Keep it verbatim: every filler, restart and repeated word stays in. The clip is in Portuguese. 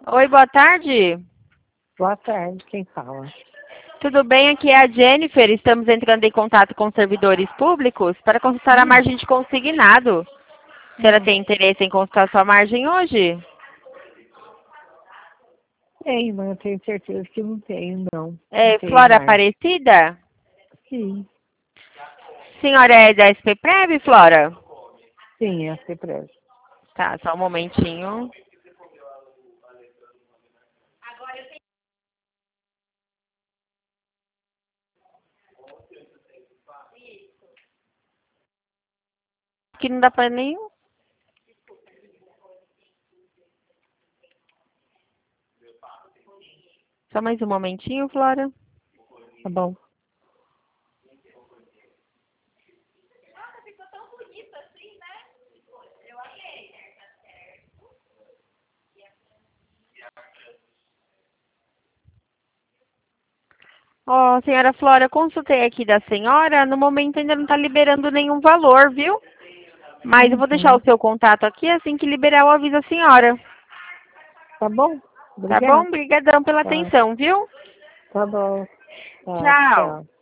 Oi, boa tarde. Boa tarde, quem fala? Tudo bem? Aqui é a Jennifer. Estamos entrando em contato com servidores públicos para consultar a Hum. margem de consignado. A senhora Hum. tem interesse em consultar sua margem hoje? Tem, mas eu tenho certeza que não tenho, não. É Não tenho Flora mais. Aparecida? Sim, Senhora é da S P Prev, Flora? sim, é ser preso. Tá, só um momentinho. Que não dá para nem... Só mais um momentinho, Flora. Tá bom. Ó, senhora Flora, consultei aqui da senhora. No momento ainda não está liberando nenhum valor, viu? Mas eu vou deixar o Uhum. seu contato aqui. Assim que liberar, eu aviso a senhora. Tá bom? Tá bom? Obrigada. Obrigadão pela Tá, atenção, viu? tá bom. Tá, Tchau. tchau.